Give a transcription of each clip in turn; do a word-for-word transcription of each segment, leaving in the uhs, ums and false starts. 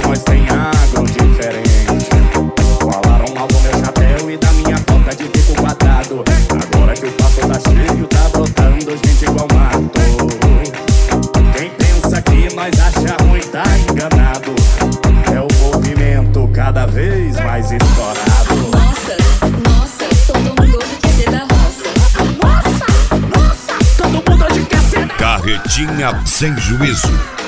nós tem ângulo diferente. Falaram mal do meu chapéu e da minha conta de bico quadrado. Agora que o passo tá cheio, tá brotando gente igual mato. Quem pensa que nós acha ruim tá enganado. É o movimento cada vez mais estourado. Nossa, nossa, todo mundo hoje quer ser da roça. Nossa, nossa, todo mundo hoje quer ser da... Carretinha sem juízo.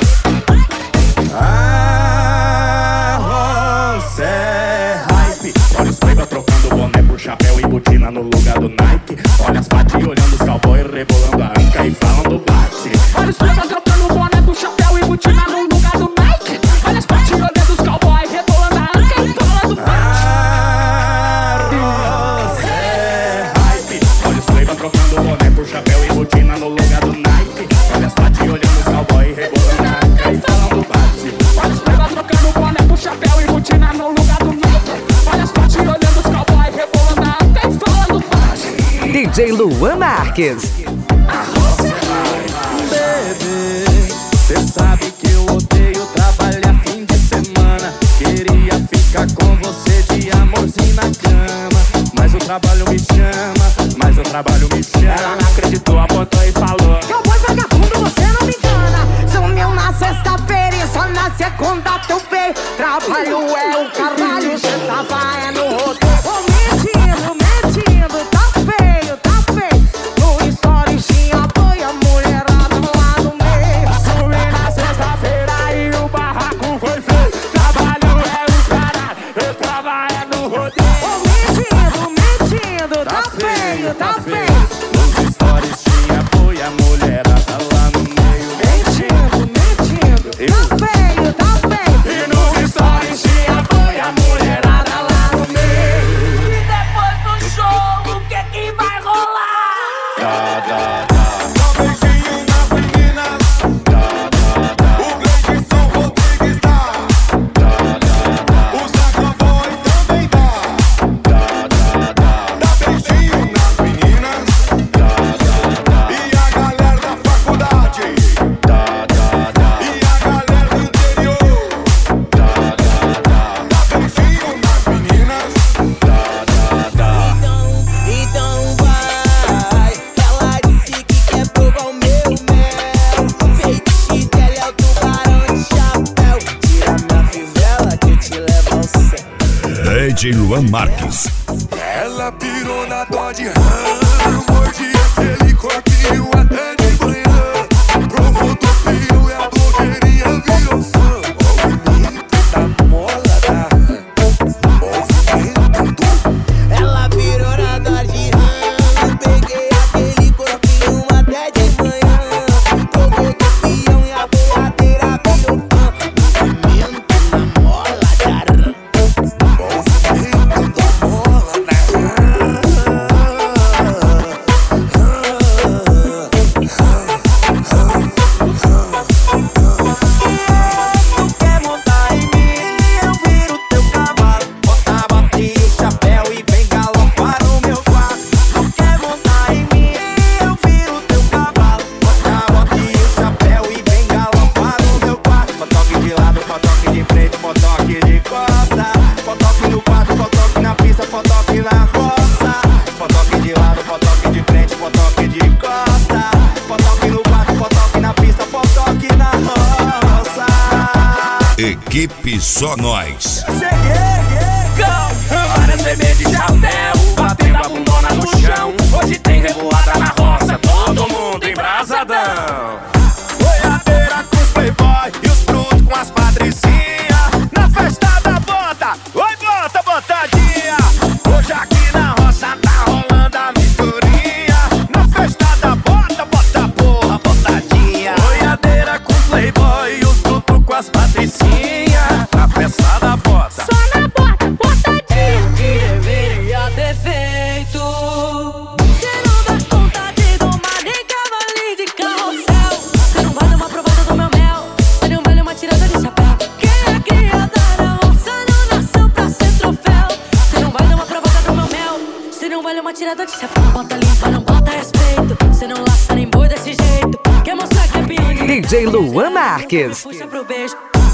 A roça é hype. Olha os playboy trocando boné por chapéu e botina no lugar do Nike. Olha as paty olhando os cowboy rebolando a anca e falando bate. Olha os playboy trocando boné por chapéu e botina no lugar do Nike. Olha as paty olhando os cowboy rebolando a anca e falando bate. A roça é hype. Olha os playboy trocando boné por chapéu e botina no lugar do Nike. Olha as paty olhando os cowboy rebolando a anca e falando bate. Olha os playboy trocando boné por chapéu e botina no lugar do Nike. Olha as paty olhando os cowboy rebolando a anca e falando bate. D J Luan Marques. Bebê, cê sabe que eu odeio trabalhar fim de semana. Queria ficar com você de amorzinho na cama, mas o trabalho me chama, mas o trabalho me chama. Ela não acreditou, apontou e falou: cowboy vagabundo, você não me engana. Sumiu na sexta-feira e só na segunda teu veio. Trabalho é o caralho, cê tava é no roteiro. Ô, mentindo, mentindo, tá feio, tá feio. No story tinha boi, a mulherada lá no meio. Sumi na sexta-feira e o barraco foi feio. Trabalho é o caralho, eu trabalho no rodeio. Ô, mentindo, mentindo, tá feio, tá feio. Nos stories tinha boi, a mulherada lá no meio. Mentindo, mentindo, tá feio, tá feio. E nos stories tinha boi, a mulherada lá no meio. E depois do show, o que que vai rolar? Dá, dá, dá. Dá beijinho nas meninas. Dá, dá, dá. O Gleidson Rodrigues dá. Dá, dá, dá. O Zaca Boy também dá. Dá, dá, dá. Dá beijinho nas meninas. Dá, dá, dá. E a galera da faculdade. Dá, dá, dá. E a galera do interior. Dá, dá, dá. Dá beijinho nas meninas. Dá, dá, dá. Então vai, ela disse que quer provar o meu mel. Feitiço dela é o tubarão de chapéu. Tira minha fivela que eu te levo ao céu. D J Luan Marques. Ela pirou na Dodge Ram. Mordi aquele corpinho até de manhã. Provou do fio e a blogueirinha virou fã. Movimento da mola da rã. Movimento do... Ela virou na Dodge Ram. Peguei aquele corpinho até de manhã. Provou do fião e a boiadeira virou fã. Movimento na mola da rã. Movimento da mola da rã. Tu quer montar em mim, eu viro teu cavalo. Bota a bota e o chapéu e vem galopar no meu quarto. Tu quer montar em mim, eu viro teu cavalo. Bota a bota e o chapéu e vem galopar no meu quarto. Potoque de lado, potoque de frente, potoque de costa. Potoque no quarto, potoque na pista, potoque na roça. Potoque de lado, potoque de frente, potoque de costa. Potoque no quarto, potoque na pista, potoque na roça. Equipe Só Nós. Várias bebês de chapéu, batendo a bundona no chão. Hoje tem revoada na roça, todo mundo embrasadão. Boiadeira com os playboy e os brutos com as patricinhas. Na festa da bota, oi bota, botadinha. Hoje aqui na roça tá rolando a misturinha. Na festa da bota, bota porra, botadinha. Boiadeira com os playboy e os brutos com as patricinhas. Na festa da bota. Só na bota, botadinha. Que deveria ter feito. Cê não dá conta de domar nem cavalinho de carrossel. Cê não vai dar uma provada do meu mel. Cê não vale uma tirada de chapéu. Quem é criada na roça não nasceu pra ser troféu. Cê não vai dar uma provada do meu mel. Cê não vale uma tirada de chapéu. Bota limpa, não bota respeito. Cê não laça nem boi desse jeito. Quer mostrar que é pior de D J Luan Marques. puxa pro beijo.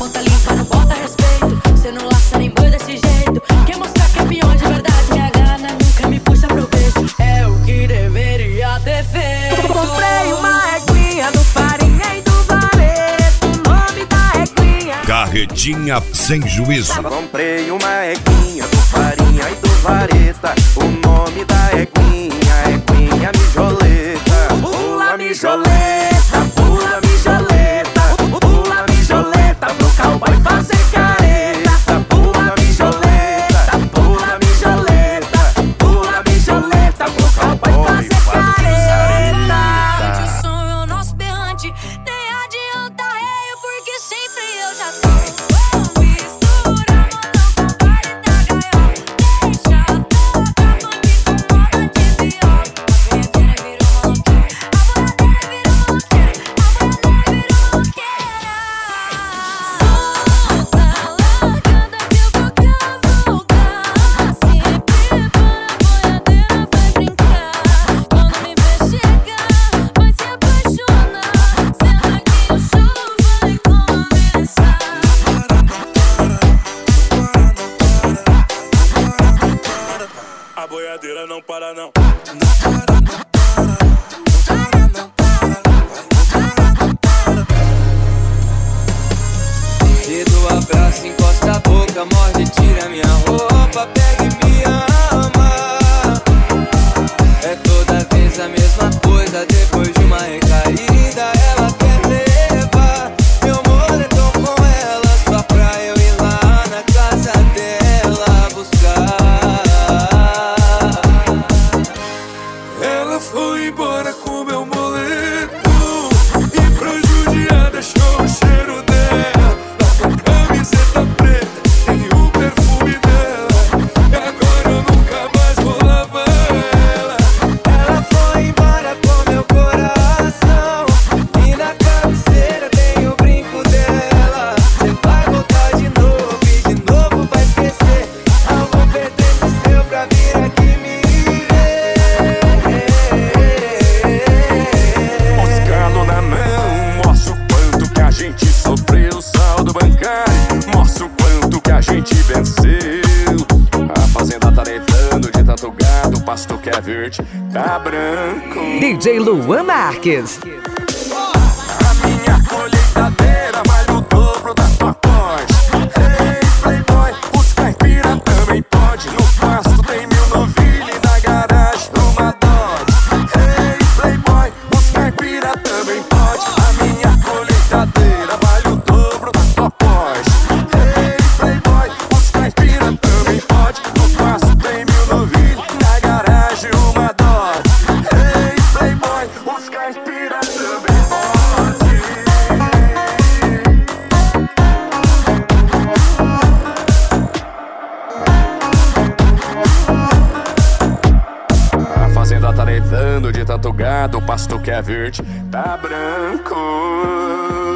ponta limpa, não bota respeito. Cê não laça nem boi desse jeito. Quer mostrar que é peão de verdade, minha gana nunca me puxa proveito. É o que deveria ter feito. Comprei uma eguinha do Farinha e do Vareto. O nome da eguinha Carretinha sem juízo. Comprei uma eguinha do Farinha e do Vareta. O nome da eguinha é eguinha mijoleta. Pula mijoleta, pula mijoleta. Pula mijoleta pro cowboy fazer careta. Pula mijoleta, pula mijoleta. Pula mijoleta pro cowboy fazer careta. O som é o nosso berrante. Nem adianta reio, porque sempre eu já tô. Mistura modão com baile da gaiola. Deixa tocar funk com moda de viola. A boiadeira virou maloqueira. A boiadeira virou maloqueira. A boiadeira virou maloqueira. Solta, largada que eu vou cavalgar. Se prepara, a boiadeira vai brincar. Quando me ver chegar, vai se apaixonar. Senta aqui o show vai começar. A boiadeira não para não. Te dou abraço, encosta a boca, morde, tira minha roupa, pega e me ama. É toda vez a mesma coisa, depois de uma recaída ela quer levar meu moletom com ela, só pra eu ir lá na casa dela buscar. Ela foi embora com meu moletom e pra judiar deixou o cheiro dela. A camiseta preta tem o perfume dela. E agora eu nunca mais vou lavar ela. Ela foi embora com meu coração e na cabeceira tem o brinco dela. Cê vai voltar de novo e de novo vai esquecer. Amor pertence seu pra vir aqui me ver. Moscando na mão, mostra o quanto que a gente sofreu. Saldo bancário, mostra o quanto que a gente venceu. A fazenda tá levando de tanto gado. O pasto que é verde tá branco. D J Luan Marques. A minha colheitadeira vale o dobro da tua Porsche. Ei, playboy, os caipira também pode. No pasto tem mil novilha e na garagem uma Dodge. Ei, playboy, os caipira também pode. A minha colheitadeira vale o dobro da tua Porsche. Ei, playboy, os caipira também pode. No pasto tem mil novilha e na garagem uma Dodge. Ei, playboy, os caipira também pode. A fazenda tá levando de tanto gado. O pasto que é verde tá branco.